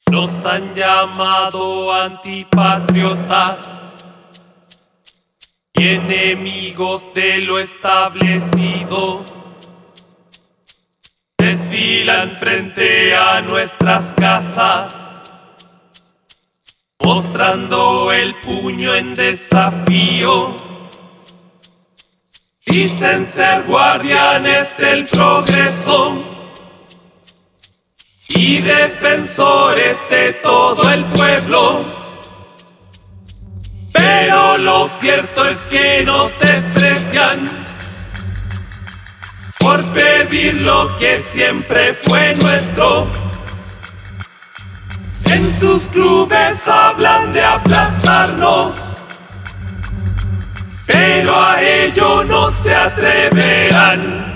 Nos han llamado antipatriotas y enemigos de lo establecido. Desfilan frente a nuestras casas, mostrando el puño en desafío. Dicen ser guardianes del progreso y defensores de todo el pueblo, pero lo cierto es que nos desprecian por pedir lo que siempre fue nuestro. En sus clubes hablan de aplastarnos, pero a ello no se atreverán.